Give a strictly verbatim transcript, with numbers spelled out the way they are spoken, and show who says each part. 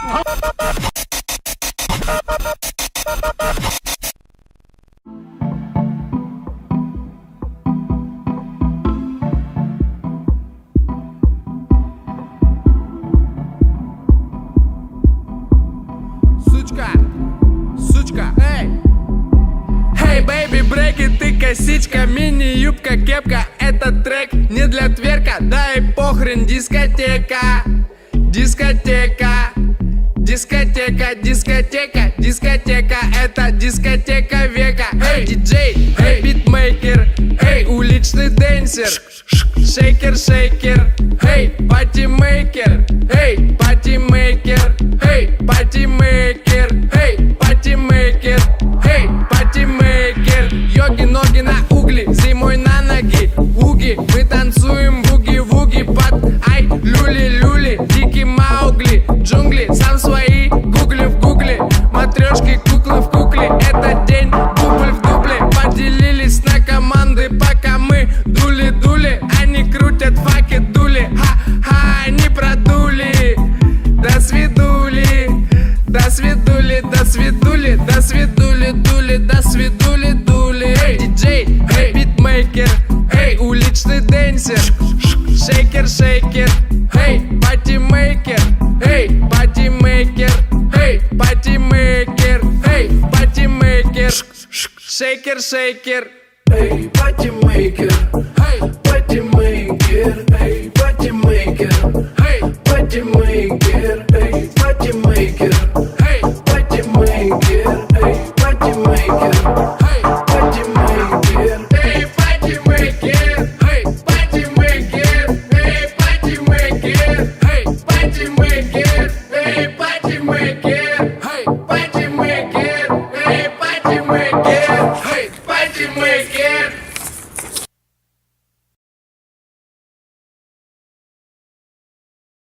Speaker 1: Сучка, сучка, эй! Hey, baby, брейки, ты косичка, мини-юбка, кепка. Этот трек не для тверка, да и похрен, дискотека. Дискотека, дискотека, дискотека, дискотека. Это дискотека века. Эй, диджей, эй, битмейкер, эй, уличный дэнсер. Шейкер, шейкер, эй, патимейкер, эй, патимейкер, эй, патимейкер, эй, патимейкер, эй, патимейкер. Йоги, ноги на угли, зимой на ноги. Уги, мы танцуем буги-вуги под ай, люли-люли, дикий Маугли. Джунгли, сам свои, гугли в гугле. Матрешки, куклы в кукле. Этот день, дубль в дубле. Поделились на команды, пока мы дули-дули. Они крутят факи, дули, ха-ха, они продули. До свидули, до свидули, до свидули, до свидули, дули, до свидули, дули. Эй, диджей, эй, битмейкер, эй, уличный дэнсер. Шейкер, шейкер, эй, патимейкер, эй, патимейкер, эй, патимейкер, эй, патимейкер. Шейкер, шейкер,
Speaker 2: эй, патимейкер,
Speaker 1: эй,
Speaker 2: патимейкер, эй, патимейкер,
Speaker 1: эй,
Speaker 2: патимейкер, эй, патимейкер,
Speaker 1: эй,
Speaker 2: патимейкер, эй, патимейкер,
Speaker 1: эй.
Speaker 2: патимейкер.
Speaker 1: Эй, патимейкер, эй, патимейкер, эй, патимейкер, эй, патимейкер, эй, патимейкер,